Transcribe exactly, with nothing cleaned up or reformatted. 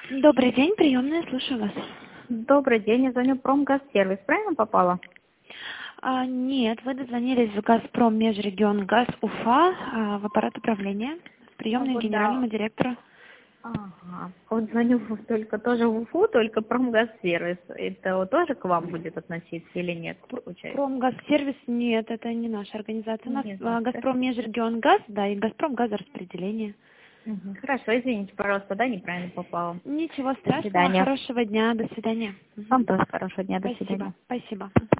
Добрый день, приемная, слушаю вас. Добрый день, я звоню в Промгазсервис. Правильно попала? А, нет, вы дозвонились в «Газпром» межрегион «Газ Уфа» а, в аппарат управления с А приемной вот да. генеральному директору. Ага. Вот звоню в- только тоже в Уфу, только Промгазсервис. Это вот тоже к вам будет относиться или нет, получается? «Промгазсервис» нет, это не наша организация. У нас Не а, знаю, да? «Газпром» межрегион «Газ», да, и «Газпром» газораспределение. Мгм. Хорошо, извините, пожалуйста, да, неправильно попала. Ничего До страшного, свидания. хорошего дня, до свидания. Мгм. Вам тоже хорошего дня, до свидания. Спасибо, спасибо.